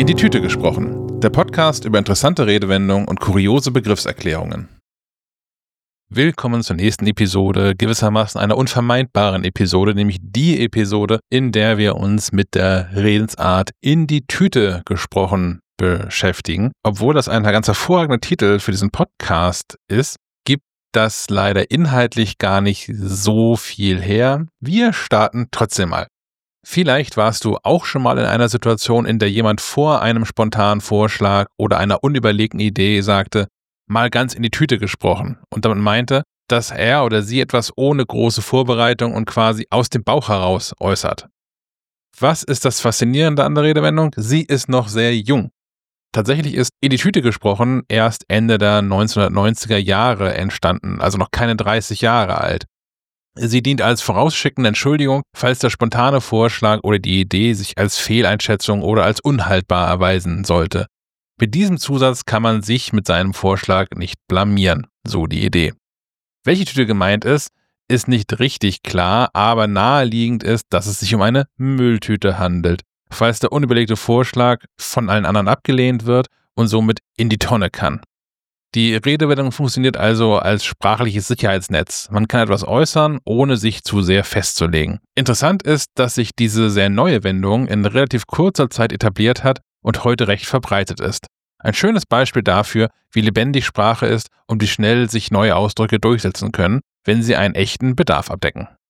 In die Tüte gesprochen. Der Podcast über interessante Redewendungen und kuriose Begriffserklärungen. Willkommen zur nächsten Episode, gewissermaßen einer unvermeidbaren Episode, nämlich die Episode, in der wir uns mit der Redensart in die Tüte gesprochen beschäftigen. Obwohl das ein ganz hervorragender Titel für diesen Podcast ist, gibt das leider inhaltlich gar nicht so viel her. Wir starten trotzdem mal. Vielleicht warst du auch schon mal in einer Situation, in der jemand vor einem spontanen Vorschlag oder einer unüberlegten Idee sagte, mal ganz in die Tüte gesprochen und damit meinte, dass er oder sie etwas ohne große Vorbereitung und quasi aus dem Bauch heraus äußert. Was ist das Faszinierende an der Redewendung? Sie ist noch sehr jung. Tatsächlich ist in die Tüte gesprochen erst Ende der 1990er Jahre entstanden, also noch keine 30 Jahre alt. Sie dient als vorausschickende Entschuldigung, falls der spontane Vorschlag oder die Idee sich als Fehleinschätzung oder als unhaltbar erweisen sollte. Mit diesem Zusatz kann man sich mit seinem Vorschlag nicht blamieren, so die Idee. Welche Tüte gemeint ist, ist nicht richtig klar, aber naheliegend ist, dass es sich um eine Mülltüte handelt, falls der unüberlegte Vorschlag von allen anderen abgelehnt wird und somit in die Tonne kann. Die Redewendung funktioniert also als sprachliches Sicherheitsnetz. Man kann etwas äußern, ohne sich zu sehr festzulegen. Interessant ist, dass sich diese sehr neue Wendung in relativ kurzer Zeit etabliert hat und heute recht verbreitet ist. Ein schönes Beispiel dafür, wie lebendig Sprache ist und wie schnell sich neue Ausdrücke durchsetzen können, wenn sie einen echten Bedarf abdecken.